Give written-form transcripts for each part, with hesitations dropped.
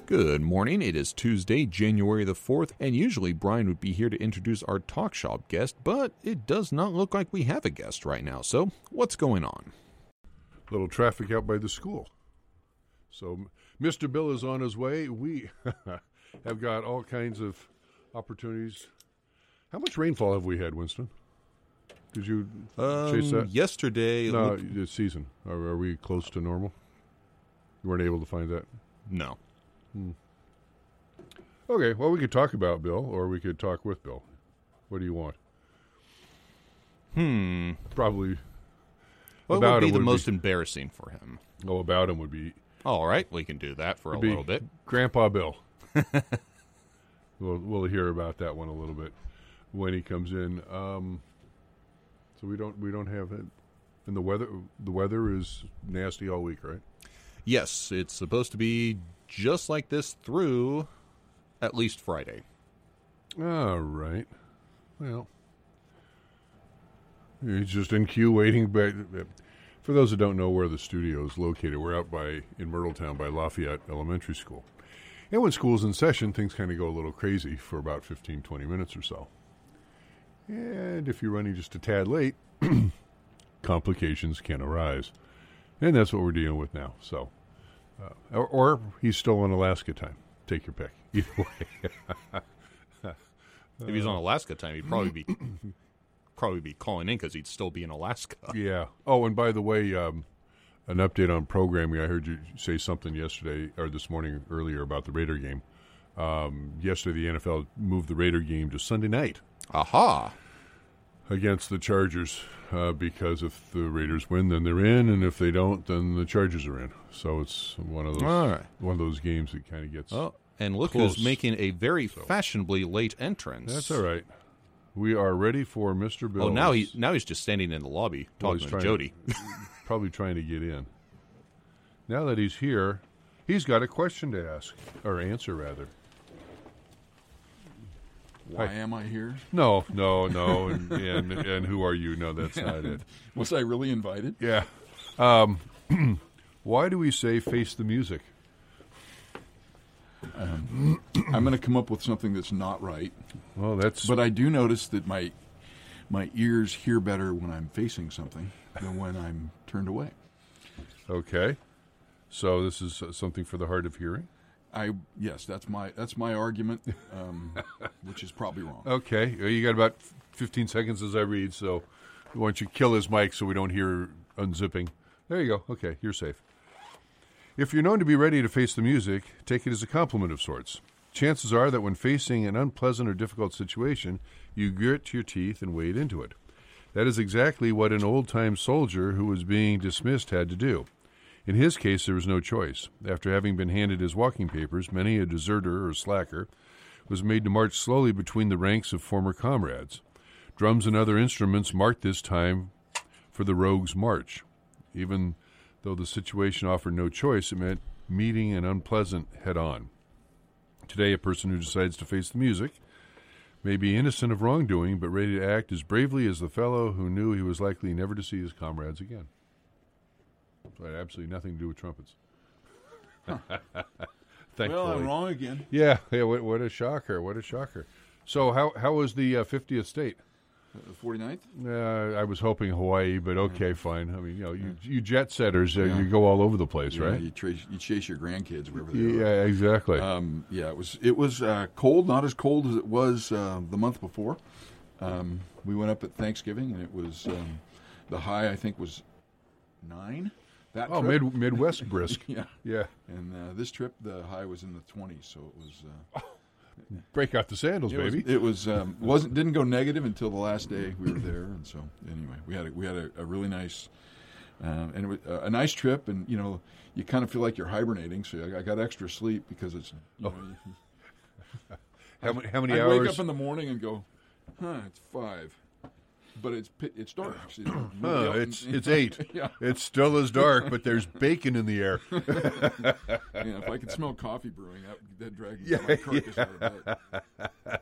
Good morning. It is Tuesday, January the 4th, and usually Brian would be here to introduce our talk shop guest, but it does not look like we have a guest right now. So, what's going on? Little traffic out by the school. So, Mr. Bill is on his way. We have got all kinds of opportunities. How much rainfall have we had, Winston? Did you chase that? Yesterday. No, this season. Are we close to normal? You weren't able to find that? No. Okay, well, we could talk about Bill, or we could talk with Bill. What do you want? Probably. What would be the most embarrassing for him? Oh, about him would be... All right, we can do that for a little bit. Grandpa Bill. We'll hear about that one a little bit when he comes in. So we don't have it. And the weather is nasty all week, right? Yes, it's supposed to be just like this through at least Friday. All right. Well, he's just in queue waiting. But for those that don't know where the studio is located, we're out in Myrtletown by Lafayette Elementary School. And when school's in session, things kind of go a little crazy for about 15, 20 minutes or so. And if you're running just a tad late, complications can arise. And that's what we're dealing with now. So, or he's still on Alaska time. Take your pick. Either way. If he's on Alaska time, he'd probably be calling in because he'd still be in Alaska. Yeah. Oh, and by the way, an update on programming. I heard you say something yesterday or this morning earlier about the Raider game. Yesterday, the NFL moved the Raider game to Sunday night. Aha! Against the Chargers, because if the Raiders win, then they're in, and if they don't, then the Chargers are in. So it's one of those games that kind of gets. Oh, and look close. who's making a very fashionably late entrance. That's all right. We are ready for Mr. Bill. Oh, now he's just standing in the lobby talking to Jody. Probably trying to get in. Now that he's here, he's got a question to ask or answer rather. Why am I here? No, and who are you? No, that's not it. Was I really invited? Yeah. Why do we say face the music? I'm going to come up with something that's not right. Well, But I do notice that my ears hear better when I'm facing something than when I'm turned away. Okay. So this is something for the hard of hearing? Yes, that's my argument, which is probably wrong. Okay, you got about 15 seconds as I read, so why don't you kill his mic so we don't hear unzipping. There you go. Okay, you're safe. If you're known to be ready to face the music, take it as a compliment of sorts. Chances are that when facing an unpleasant or difficult situation, you grit your teeth and wade into it. That is exactly what an old-time soldier who was being dismissed had to do. In his case, there was no choice. After having been handed his walking papers, many a deserter or slacker was made to march slowly between the ranks of former comrades. Drums and other instruments marked this time for the Rogues' March. Even though the situation offered no choice, it meant meeting an unpleasant head-on. Today, a person who decides to face the music may be innocent of wrongdoing, but ready to act as bravely as the fellow who knew he was likely never to see his comrades again. So it had absolutely nothing to do with trumpets. Huh. Thankfully. Well, I'm wrong again. Yeah. What a shocker. What a shocker. So how was the 50th state? The 49th? I was hoping Hawaii, but okay, fine. I mean, you jet setters, you go all over the place, right? You chase your grandkids wherever they are. Yeah, exactly. It was cold, not as cold as it was the month before. We went up at Thanksgiving, and it was the high, I think, was 9. Midwest brisk. Yeah. And this trip, the high was in the 20s, so it was. Break out the sandals, baby. It didn't go negative until the last day we were there, and so anyway, we had a really nice, and it was a nice trip, and you kind of feel like you're hibernating. So I got extra sleep because it's. How many I hours? Wake up in the morning and go, it's 5. But it's dark. It's 8. Yeah. It still is dark, but there's bacon in the air. If I could smell coffee brewing, that'd drag my carcass out of bed.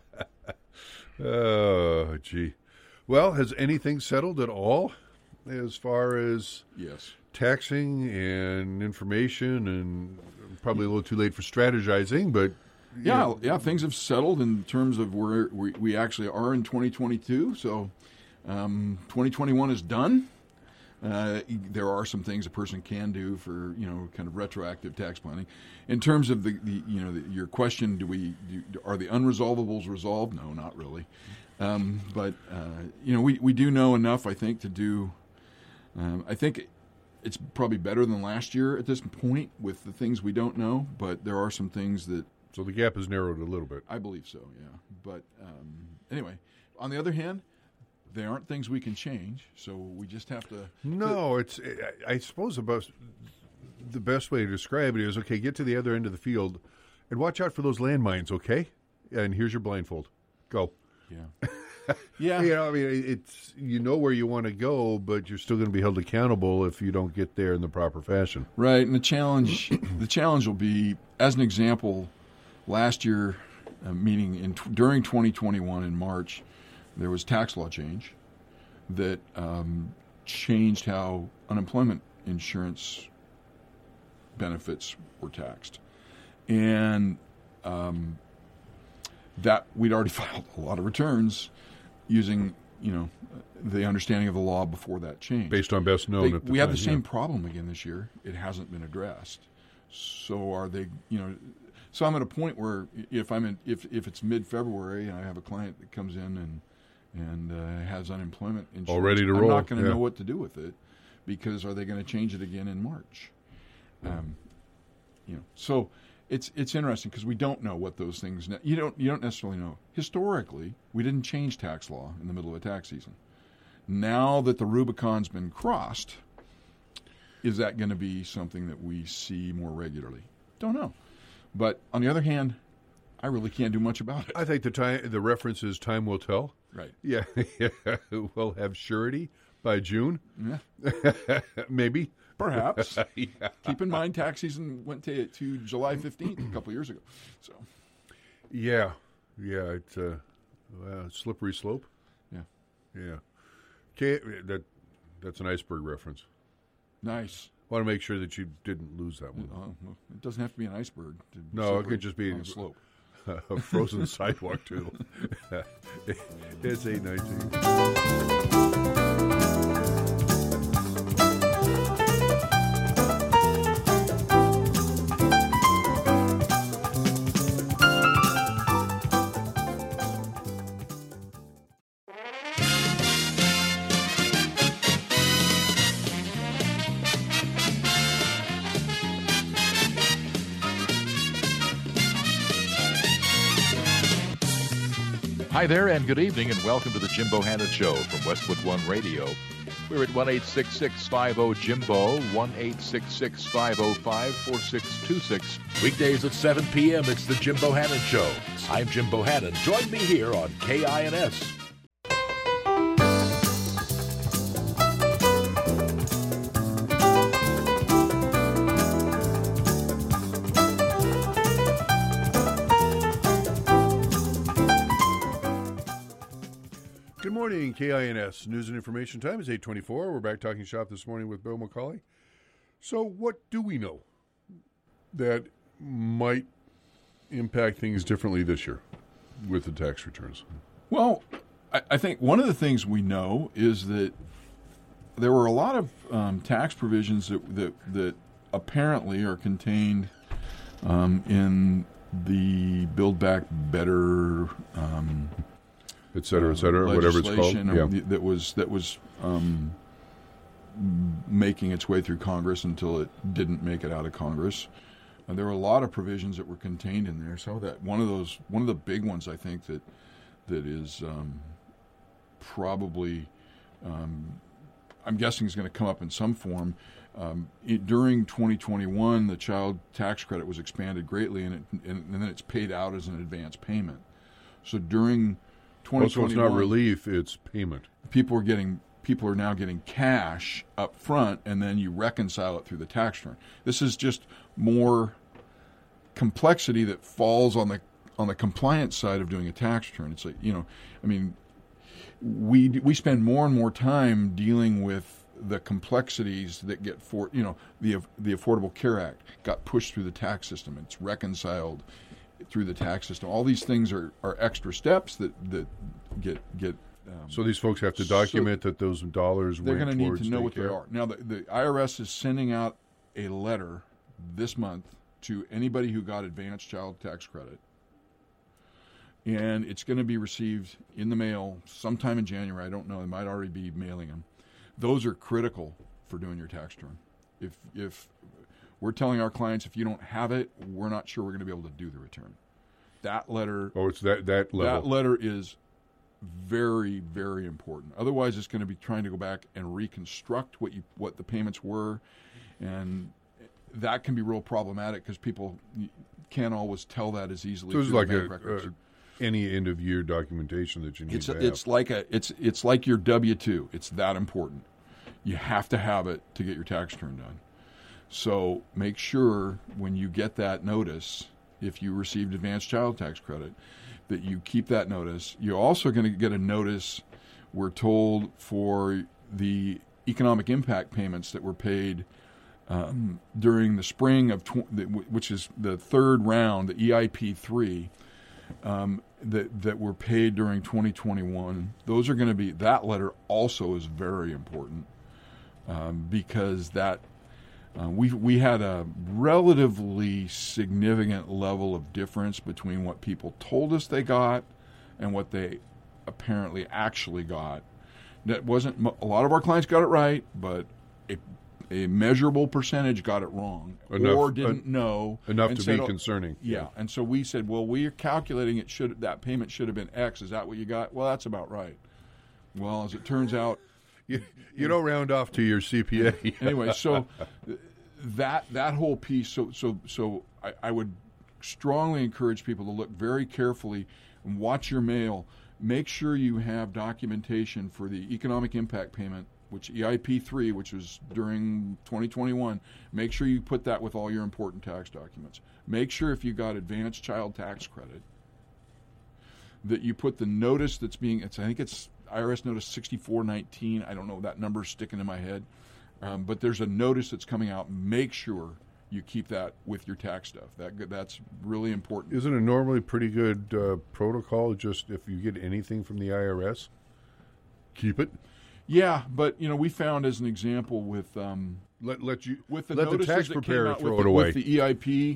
Oh, gee. Well, has anything settled at all as far as yes taxing and information and probably a little too late for strategizing, but yeah, things have settled in terms of where we actually are in 2022. So 2021 is done. There are some things a person can do for kind of retroactive tax planning. In terms of your question, are the unresolvables resolved? No, not really. But we do know enough, I think, to do. I think it's probably better than last year at this point with the things we don't know. But there are some things that. So the gap has narrowed a little bit. I believe so. Yeah. But anyway, on the other hand, they aren't things we can change, so we just have to. No, I suppose the best way to describe it is, okay, get to the other end of the field and watch out for those landmines, okay? And here's your blindfold. Go. Yeah. Yeah. I mean, it's where you want to go, but you're still going to be held accountable if you don't get there in the proper fashion. Right, and the challenge will be, as an example, last year, meaning during 2021 in March, there was tax law change that changed how unemployment insurance benefits were taxed. And that we'd already filed a lot of returns using, the understanding of the law before that change. Based on best known at the we time. have the same problem again this year. It hasn't been addressed. So are they, so I'm at a point where if it's mid-February and I have a client that comes in and has unemployment insurance, all ready to roll. I'm not going to know what to do with it, because are they going to change it again in March? So it's interesting because we don't know what those things. You don't necessarily know. Historically, we didn't change tax law in the middle of a tax season. Now that the Rubicon's been crossed, is that going to be something that we see more regularly? Don't know. But on the other hand, I really can't do much about it. I think the reference is time will tell. Right. Yeah. We'll have surety by June. Yeah. Maybe. Perhaps. Yeah. Keep in mind, tax season went to July 15th a couple of years ago. So. Yeah. It's a slippery slope. Yeah. Yeah. Okay, that's an iceberg reference. Nice. I want to make sure that you didn't lose that one. Well, it doesn't have to be an iceberg. No, it could just be a slope. A frozen sidewalk, too. It's 8:19. Hi there, and good evening, and welcome to the Jim Bohannon Show from Westwood One Radio. We're at 1-866-50-JIMBO, 1-866-505-4626. Weekdays at 7 p.m., it's the Jim Bohannon Show. I'm Jim Bohannon. Join me here on KINS. Good morning, KINS. News and information time is 8:24. We're back talking shop this morning with Bill McCauley. So what do we know that might impact things differently this year with the tax returns? Well, I think one of the things we know is that there were a lot of tax provisions that apparently are contained in the Build Back Better et cetera, whatever it's called. Yeah. That was making its way through Congress until it didn't make it out of Congress. And there were a lot of provisions that were contained in there. So that one of the big ones, I think, that is probably, I'm guessing is going to come up in some form. During 2021, the child tax credit was expanded greatly, and then it's paid out as an advance payment. So during 2021, so it's not relief, it's payment. People are now getting cash up front, and then you reconcile it through the tax return. This is just more complexity that falls on the compliance side of doing a tax return. It's like, we spend more and more time dealing with the complexities that get the Affordable Care Act got pushed through the tax system. It's reconciled through the tax system. All these things are extra steps that get. So these folks have to document that those dollars they're went going to need towards to know what they daycare? are. Now, the IRS is sending out a letter this month to anybody who got advanced child tax credit. And it's going to be received in the mail sometime in January. I don't know. They might already be mailing them. Those are critical for doing your tax return. If we're telling our clients, if you don't have it, we're not sure we're going to be able to do the return. That letter. Oh, it's that level. That letter is very, very important. Otherwise, it's going to be trying to go back and reconstruct what the payments were, and that can be real problematic because people can't always tell that as easily. So it's through like the bank records. any end of year documentation that you need to have. It's like your W-2. It's that important. You have to have it to get your tax return done. So make sure when you get that notice, if you received advanced child tax credit, that you keep that notice. You're also going to get a notice, we're told, for the economic impact payments that were paid during the spring of which is the third round, the EIP 3, that were paid during 2021. Those are going to be, that letter also is very important because that we had a relatively significant level of difference between what people told us they got and what they apparently actually got. That wasn't, a lot of our clients got it right, but a measurable percentage got it wrong or didn't know enough to be concerning. Yeah, and so we said, well, we're calculating that payment should have been X. Is that what you got? Well, that's about right. Well, as it turns out, you don't round off to your CPA. Anyway, so that whole piece. So I would strongly encourage people to look very carefully and watch your mail. Make sure you have documentation for the economic impact payment, which EIP 3, which was during 2021. Make sure you put that with all your important tax documents. Make sure if you got advanced child tax credit that you put the notice that's being. I think it's IRS notice 6419. I don't know, that number's sticking in my head. But there's a notice that's coming out. Make sure you keep that with your tax stuff. That's really important. Isn't it normally pretty good protocol just if you get anything from the IRS, keep it? Yeah, but we found as an example with let the the tax preparer throw it with away. the EIP.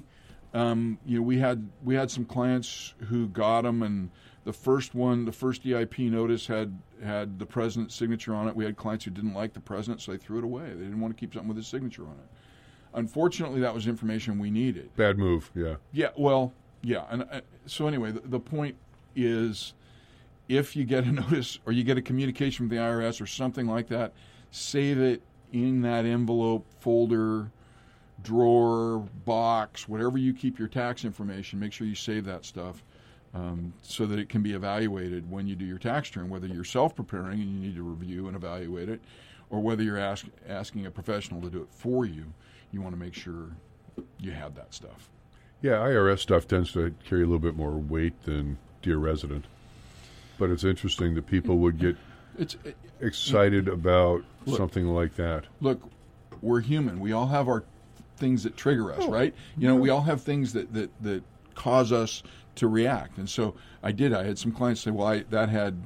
We had some clients who got them, and the first EIP notice had the president's signature on it. We had clients who didn't like the president, so they threw it away. They didn't want to keep something with his signature on it. Unfortunately, that was information we needed. Bad move, yeah. Yeah, well, yeah. And so anyway, the point is, if you get a notice or you get a communication from the IRS or something like that, save it in that envelope, folder, drawer, box, whatever you keep your tax information. Make sure you save that stuff so that it can be evaluated when you do your tax return, whether you're self-preparing and you need to review and evaluate it, or whether you're asking a professional to do it for you. You want to make sure you have that stuff. Yeah, IRS stuff tends to carry a little bit more weight than Dear Resident. But it's interesting that people would get excited about something like that. Look, we're human. We all have our things that trigger us, right? We all have things that cause us to react. And so I had some clients say, well, that had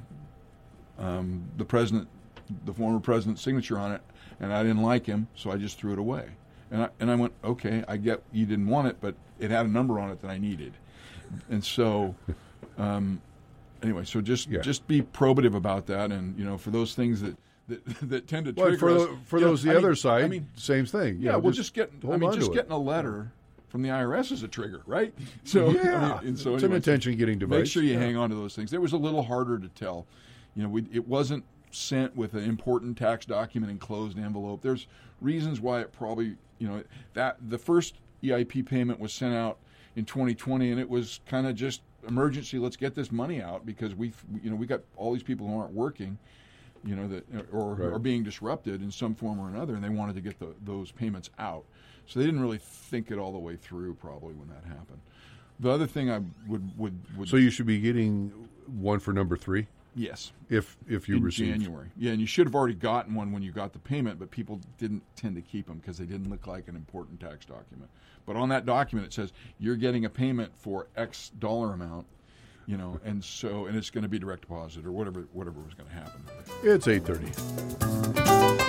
the former president's signature on it, and I didn't like him, so I just threw it away. And I went, okay, I get you didn't want it, but it had a number on it that I needed. And so, anyway, so just be probative about that. And, for those things that tend to trigger us. For those, the other side, same thing. Yeah, getting a letter from the IRS is a trigger, right? So, yeah. And so it's an attention-getting device. Make sure you hang on to those things. It was a little harder to tell. It wasn't sent with an important tax document in closed envelope. There's reasons why it probably, that the first EIP payment was sent out in 2020, and it was kind of just emergency. Let's get this money out because we got all these people who aren't working, that are being disrupted in some form or another, and they wanted to get those payments out. So they didn't really think it all the way through probably when that happened. The other thing I would So you should be getting one for number 3? Yes. If you in received. January. Yeah, and you should have already gotten one when you got the payment, but people didn't tend to keep them because they didn't look like an important tax document. But on that document, it says you're getting a payment for X dollar amount, and it's going to be direct deposit or whatever was going to happen. It's 8:30.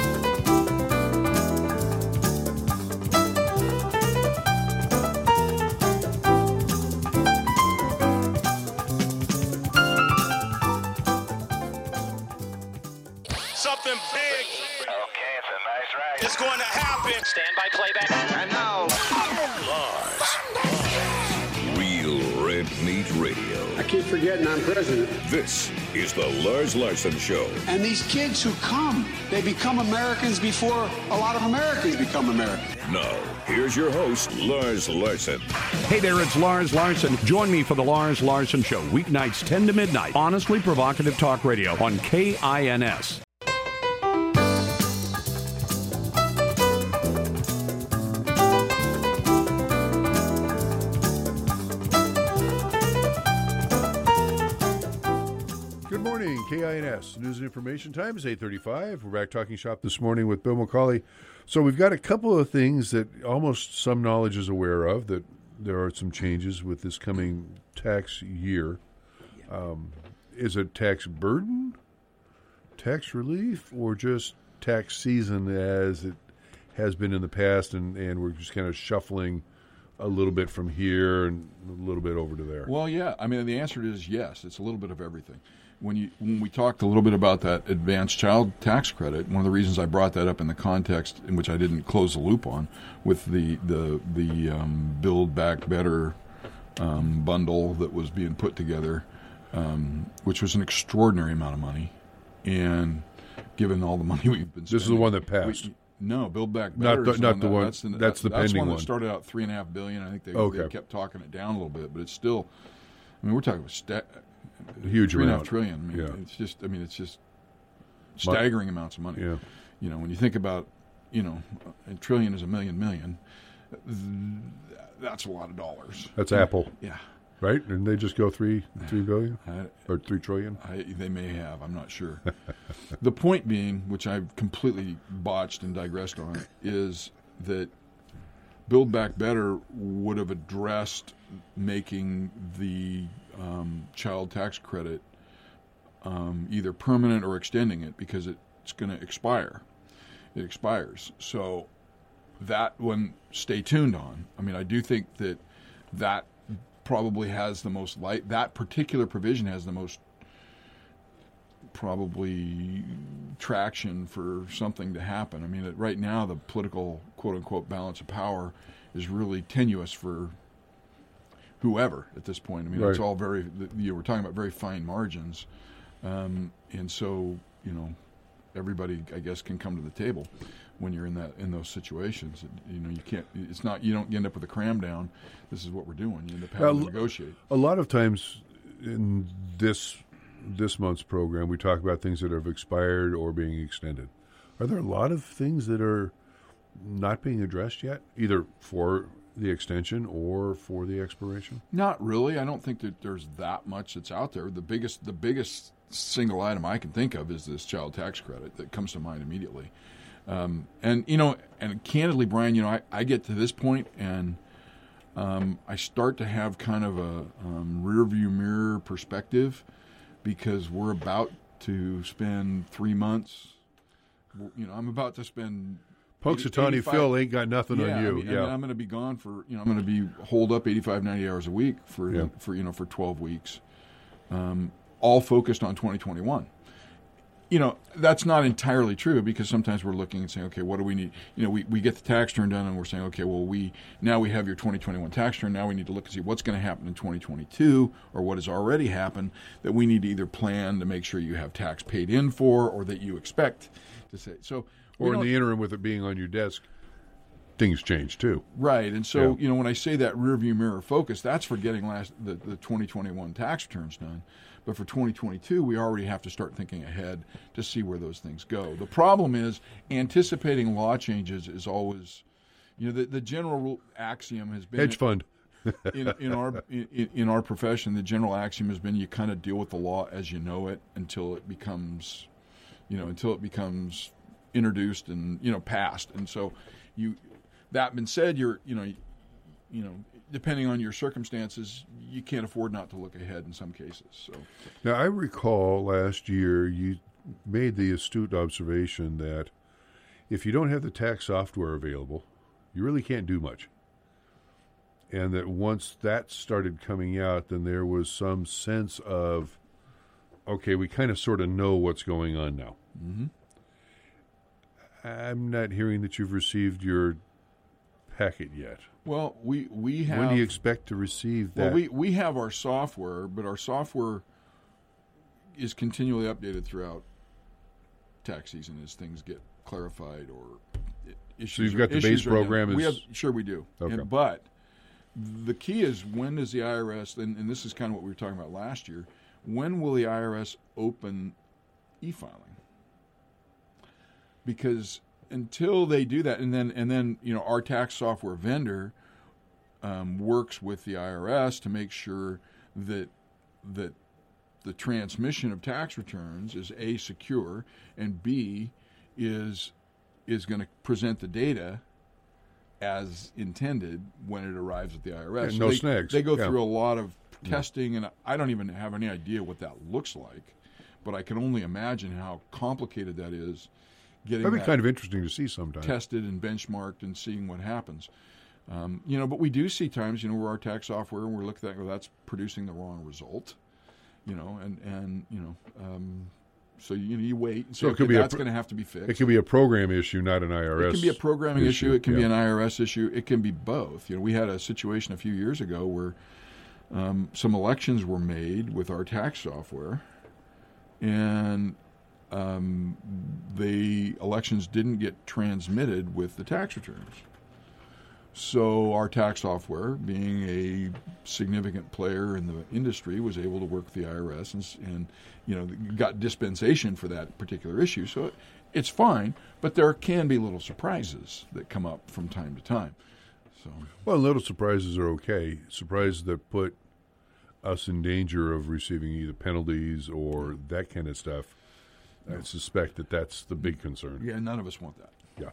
Something big. Okay, it's a nice ride. It's going to happen. Stand by playback. And now, Real Red Meat Radio. I keep forgetting I'm president. This is the Lars Larson Show. And these kids who come, they become Americans before a lot of Americans become Americans. Now, here's your host, Lars Larson. Hey there, it's Lars Larson. Join me for the Lars Larson Show, weeknights 10 to midnight. Honestly provocative talk radio on KINS. Good morning, KINS. News and Information Time is 8:35. We're back talking shop this morning with Bill McCauley. So we've got a couple of things that almost some knowledge is aware of, that there are some changes with this coming tax year. Is it tax burden, tax relief, or just tax season as it has been in the past, and we're just kind of shuffling a little bit from here and a little bit over to there? Well, yeah. I mean, the answer is yes. It's a little bit of everything. When we talked a little bit about that advanced child tax credit, one of the reasons I brought that up in the context in which I didn't close the loop on with the Build Back Better bundle that was being put together, which was an extraordinary amount of money, and given all the money we've been spending, This is the one that passed. No, Build Back Better. Not the one. That's the pending one one. that started out $3.5 billion. I think Okay. they kept talking it down a little bit, but it's still. I mean, we're talking about A huge $3.5 amount. trillion. I mean, Yeah. it's just staggering amounts of money. Yeah. When you think about, a trillion is a million. That's a lot of dollars. That's Apple, Yeah. right? And they just go $3 billion or $3 trillion. They may have. I'm not sure. The point being, which I've completely botched and digressed on, is that Build Back Better would have addressed making the child tax credit either permanent or extending it, because it's going to expire. It expires. So that one, stay tuned on. I mean, I do think that probably has the most that particular provision has the most probably traction for something to happen. I mean, right now the political quote-unquote balance of power is really tenuous for whoever at this point. I mean, It's all we're talking about very fine margins, and so everybody, I guess, can come to the table when you're in those situations. You can't. It's not. You don't end up with a cram down. This is what we're doing. You end up having to negotiate. A lot of times in this month's program, we talk about things that have expired or being extended. Are there a lot of things that are not being addressed yet, either for the extension or for the expiration? Not really. I don't think that there's that much that's out there. The biggest single item I can think of is this child tax credit that comes to mind immediately. And candidly, Brian, I get to this point and I start to have kind of a rear view mirror perspective, because we're about to spend 3 months. I'm about to spend. Punxsutawney Phil ain't got nothing on you. I mean, I'm going to be gone for, I'm going to be holed up 85, 90 hours a week for 12 weeks, all focused on 2021. That's not entirely true, because sometimes we're looking and saying, okay, what do we need? We get the tax return done and we're saying, okay, well, now we have your 2021 tax return. Now we need to look and see what's going to happen in 2022, or what has already happened that we need to either plan to make sure you have tax paid in for, or that you expect to say. So, or in the interim, with it being on your desk, things change too. Right. And so, when I say that rearview mirror focus, that's for getting the 2021 tax returns done. But for 2022, we already have to start thinking ahead to see where those things go. The problem is anticipating law changes is always, the general axiom has been hedge fund. in our profession, the general axiom has been you kind of deal with the law as you know it until it becomes introduced and passed. And so, that being said, you're depending on your circumstances, you can't afford not to look ahead in some cases. So now I recall last year you made the astute observation that if you don't have the tax software available, you really can't do much. And that once that started coming out, then there was some sense of, okay, we kind of sort of know what's going on now. Mm-hmm. I'm not hearing that you've received your packet yet. Well, we have. When do you expect to receive that? Well, we have our software, but our software is continually updated throughout tax season as things get clarified or issues. So you've got the base program. Sure, we do. Okay. But the key is, when does the IRS, and this is kind of what we were talking about last year, when will the IRS open e-filing? Because until they do that, and then our tax software vendor works with the IRS to make sure that the transmission of tax returns is A, secure, and B, is going to present the data as intended when it arrives at the IRS. And no snags. They go through a lot of testing, and I don't even have any idea what that looks like, but I can only imagine how complicated that is. That'd be kind of interesting to see sometime. Tested and benchmarked and seeing what happens. But we do see times, where our tax software, and we're looking at, that's producing the wrong result. So you wait and say, so that's going to have to be fixed. It could be a program issue, not an IRS. It can be a programming issue. It can be an IRS issue. It can be both. We had a situation a few years ago where some elections were made with our tax software, and the elections didn't get transmitted with the tax returns. So our tax software, being a significant player in the industry, was able to work with the IRS and got dispensation for that particular issue. So it's fine, but there can be little surprises that come up from time to time. So, well, little surprises are okay. Surprises that put us in danger of receiving either penalties or that kind of stuff. I suspect that's the big concern. Yeah, none of us want that. Yeah.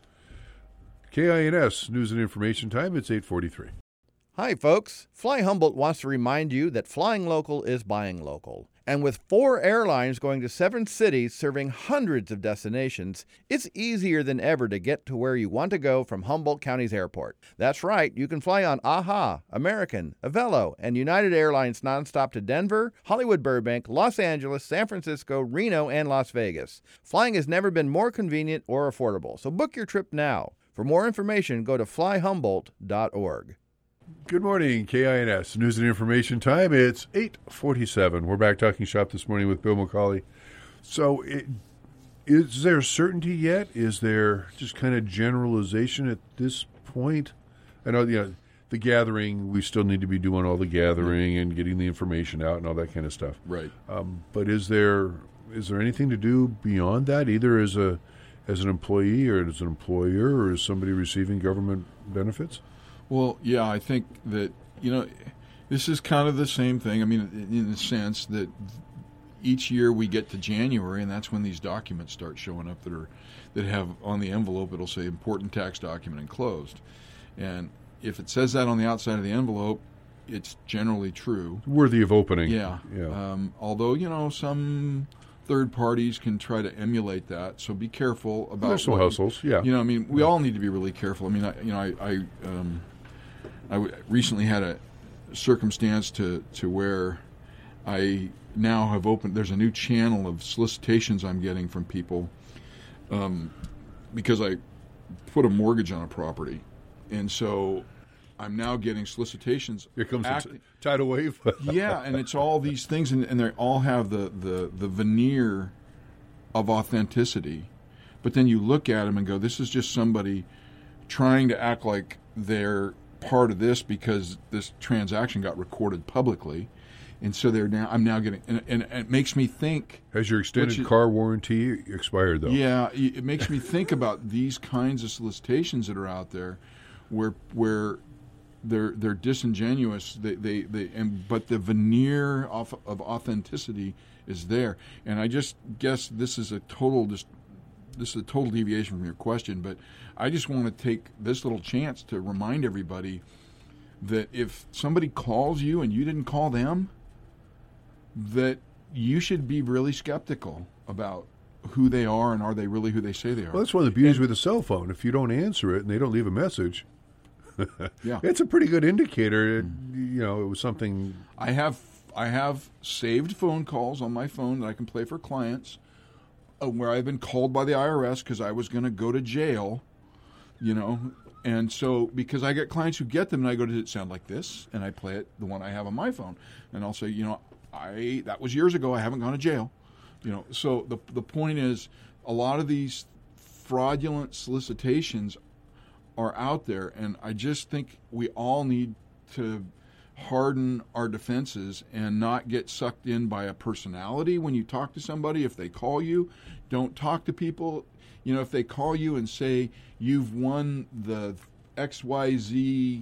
KINS News and Information Time. It's 8:43. Hi, folks. Fly Humboldt wants to remind you that flying local is buying local. And with 4 airlines going to 7 cities serving hundreds of destinations, it's easier than ever to get to where you want to go from Humboldt County's airport. That's right, you can fly on AHA, American, Avelo, and United Airlines nonstop to Denver, Hollywood Burbank, Los Angeles, San Francisco, Reno, and Las Vegas. Flying has never been more convenient or affordable, so book your trip now. For more information, go to flyhumboldt.org. Good morning, KINS News and Information Time. It's 8:47. We're back talking shop this morning with Bill McCauley. So is there certainty yet? Is there just kind of generalization at this point? I know, the gathering, we still need to be doing all the gathering and getting the information out and all that kind of stuff. Right. But is there anything to do beyond that, either as an employee or as an employer or as somebody receiving government benefits? Well, yeah, I think that, this is kind of the same thing. I mean, in the sense that each year we get to January, and that's when these documents start showing up that have on the envelope, it'll say important tax document enclosed. And if it says that on the outside of the envelope, it's generally true. Worthy of opening. Yeah. Although, some third parties can try to emulate that, so be careful about. There's some hustles, yeah. We all need to be really careful. I mean, I recently had a circumstance to where I now have opened. There's a new channel of solicitations I'm getting from people because I put a mortgage on a property, and so I'm now getting solicitations. Here comes the tidal wave. Yeah, and it's all these things, and they all have the veneer of authenticity. But then you look at them and go, this is just somebody trying to act like they're part of this because this transaction got recorded publicly. And so I'm now getting, and it makes me think. Has your extended car warranty expired, though? Yeah, it makes me think about these kinds of solicitations that are out there where they're disingenuous. But the veneer of authenticity is there. And I just guess this is a total deviation from your question. But I just want to take this little chance to remind everybody that if somebody calls you and you didn't call them, that you should be really skeptical about who they are and are they really who they say they are. Well, that's one of the beauties with a cell phone. If you don't answer it and they don't leave a message, yeah, it's a pretty good indicator. It was something. I have saved phone calls on my phone that I can play for clients where I've been called by the IRS because I was going to go to jail, And so, because I get clients who get them, and I go, does it sound like this? And I play it, the one I have on my phone. And I'll say, that was years ago. I haven't gone to jail. So the point is, a lot of these fraudulent solicitations are out there, and I just think we all need to harden our defenses and not get sucked in by a personality when you talk to somebody. If they call you, don't talk to people. If they call you and say you've won the XYZ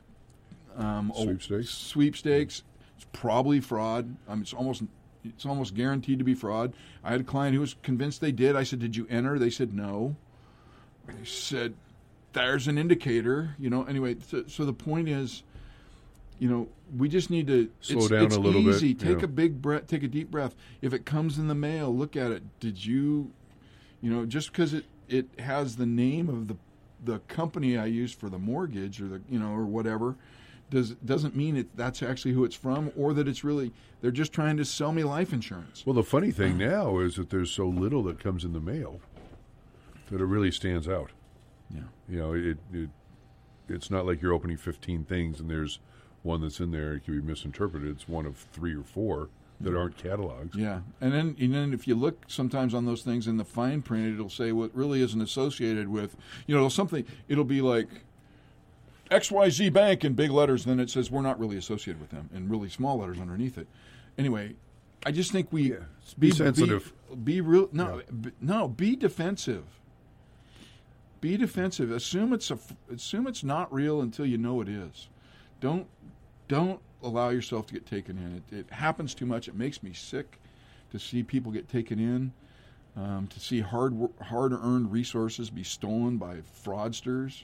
sweepstakes, it's probably fraud. It's almost guaranteed to be fraud. I had a client who was convinced they did. I said, "Did you enter?" They said, "No." They said, "There's an indicator." Anyway, so the point is, we just need to slow down a little bit. It's easy. Take a big breath. Take a deep breath. If it comes in the mail, look at it. Did you, just because it has the name of the company I use for the mortgage or or whatever, doesn't mean that's actually who it's from, or that it's really they're just trying to sell me life insurance. Well, the funny thing now is that there's so little that comes in the mail that it really stands out. Yeah. It's not like you're opening 15 things and there's one that's in there. It can be misinterpreted. It's one of 3 or 4 that aren't catalogs. Yeah, and then if you look sometimes on those things in the fine print, it'll say what really isn't associated with, it'll be like XYZ Bank in big letters, then it says we're not really associated with them in really small letters underneath it. Anyway, I just think we be sensitive. Be real. Be defensive. Be defensive. Assume it's not real until you know it is. Don't allow yourself to get taken in. It happens too much. It makes me sick to see people get taken in, to see hard-earned resources be stolen by fraudsters.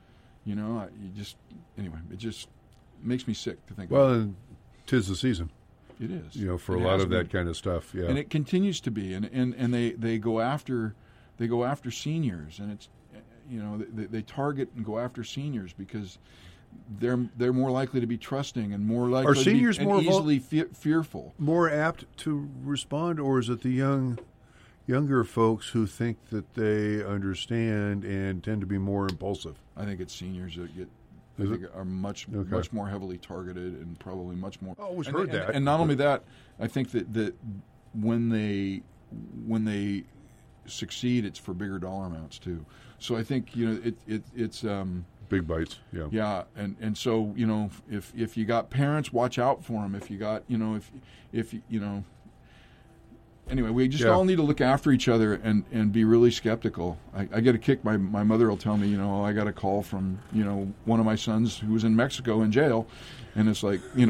It just makes me sick to think about. Well, and 'tis the season. It is. For a lot of that kind of stuff. Yeah. And it continues to be. And they go after seniors, and it's they target and go after seniors because they're more likely to be trusting and more likely Are seniors to be more easily fearful. More apt to respond, or is it the younger folks who think that they understand and tend to be more impulsive? I think it's seniors that are much more heavily targeted and probably much more. I always heard that. And not only that, I think that when they succeed, it's for bigger dollar amounts too. So I think it's big bites. Yeah. Yeah, and so if you got parents, watch out for them. If you got if Anyway, we just all need to look after each other and be really skeptical. I get a kick. My mother will tell me, I got a call from, one of my sons who was in Mexico in jail. And it's like, we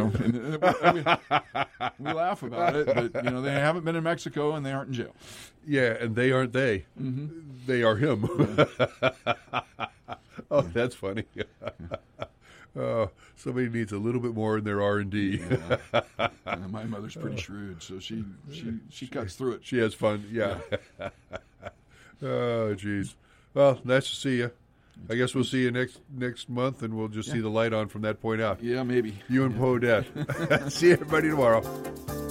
laugh about it, but, they haven't been in Mexico and they aren't in jail. Yeah, and they aren't they. Mm-hmm. They are him. Oh, that's funny. Somebody needs a little bit more in their R&D. Yeah. My mother's pretty shrewd, so she cuts through it. She has fun, yeah. Oh, geez. Well, nice to see you. I guess we'll see you next month, and we'll just see the light on from that point out. Yeah, maybe. You and Podette. See everybody tomorrow.